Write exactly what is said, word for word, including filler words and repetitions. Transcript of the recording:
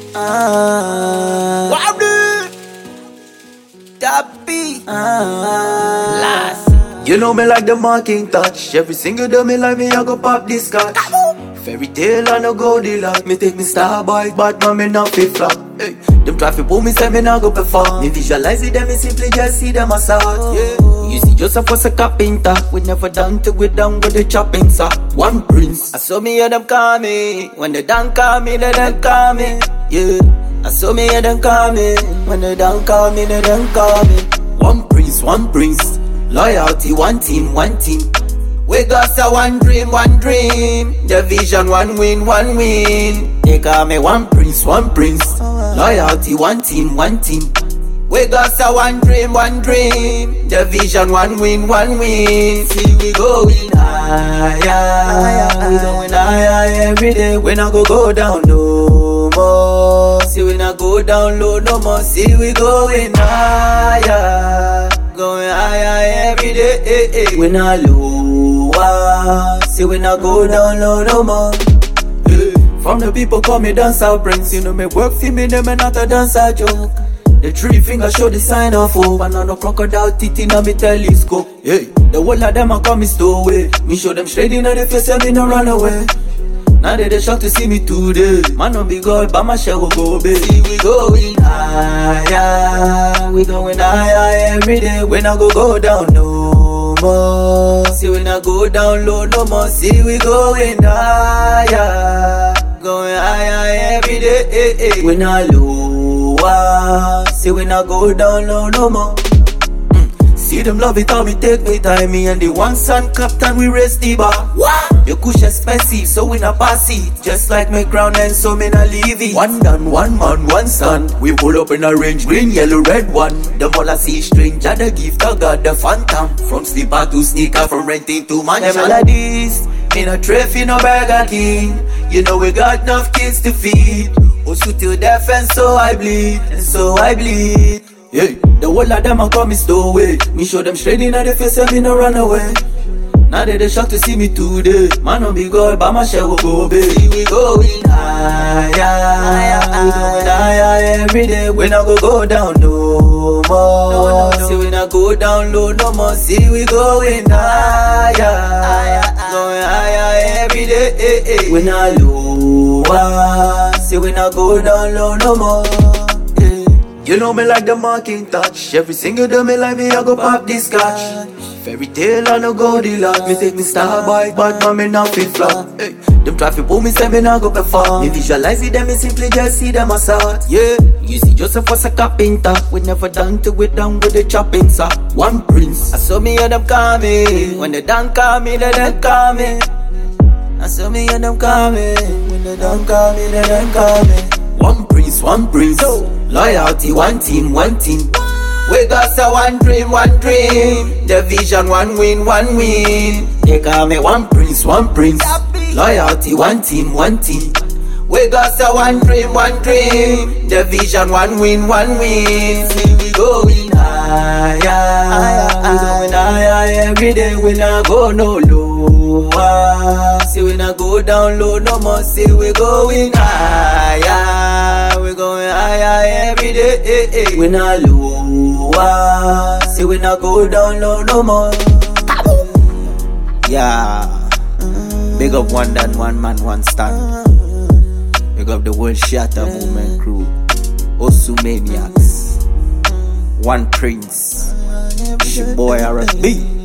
Ah, Wabdi, Tapi, ah, Last. You know me like the marking touch. Every single day me like me, I go pop this scotch. Fairy tale and a Goldilocks. Me take me star boy, but man me not fit flop. Hey. Them try to pull me, say me not go perform. Me visualize it, then me simply just see them assault. Yeah. You see Joseph was a carpenter. We never done till we done with the chopping saw. One prince. I saw me hear them call me. When they done call me, they done call me. Yeah. I saw me hear them call me. When they done call me, they done call me. One prince, one prince. Loyalty, one team, one team. We got a one dream, one dream. The vision, one win, one win. They call me one prince, one prince. Loyalty, one team, one team. We got a one dream, one dream. The vision, one win, one win. See we going higher, we going higher every day. We not go go down no more. See we not go down low no more. See we going higher, going higher every day. Eh, eh. We not lower. See we not go down low no more. Eh. From the people call me dancer prince. You know me work for me, them and not a dancer joke. The three fingers show the sign of hope. And on the crocodile teeth in a me telescope. Hey, the whole of them a come me stowaway. Me show them straight in the face and me no run away. Now they they shocked to see me today. Man on big girl, but my shell will go big. See we going higher, we going higher every day. We not go go down no more. See we not go down low no more. See we going higher, going higher every day. Eh, eh. We not low. See we not go down low no more. mm. See them love it how we take me time. Me and the one son captain we raise the bar. What? Your kush expensive so we not pass it. Just like me crown and so me not leave it. One done, one man, one son. We pull up in a range, green, yellow, red one. The all I see stranger, the gift of God, the phantom. From slipper to sneaker, from renting to mansion. Them melodies, me no trophy, no Burger King. You know we got enough kids to feed. Also till death and so I bleed, and so I bleed. Yeah, the whole of them a come me stowaway. Me show them straight in the face and me no run away. Now they they shocked to see me today. Man on big girl, but my shell will go big. See we going higher, higher, we going higher every day. We not go go down no more. No, no, no. See we not go down low no more. See we going higher, higher, going higher every day. Eh, eh. We not lower. See we not go down low no more. Yeah. You know me like the marking touch. Every single day me like me, I go pop this scotch. Fairy tale and a Goldilocks. Me take me star boy, but man me not fit flop. Hey. Them try to pull me, say me not go perform. Me visualize it, then me simply just see them assault. Yeah, you see Joseph was a carpenter. We never done till we done with the chopping saw. One prince. I saw me and them call me. When they done call me, they done call me. I saw me and them call me. When they done call me, they done call me. One prince, one prince. Loyalty, one team, one team. We got a one dream, one dream. The vision, one win, one win. They call me one prince, one prince. Loyalty, one team, one team. We got a one dream, one dream. The vision, one win, one win. See we going higher, higher, we going higher every day. We not go no lower. See we not go down low no more. See we going higher, we going higher every day. Eh, eh. We not lower. See we not go down low no more. Yeah. Big up one done, one man, one stand. Big up the World Shatter Movement crew. Osu Maniacs. One Prince. It's your boy R S B.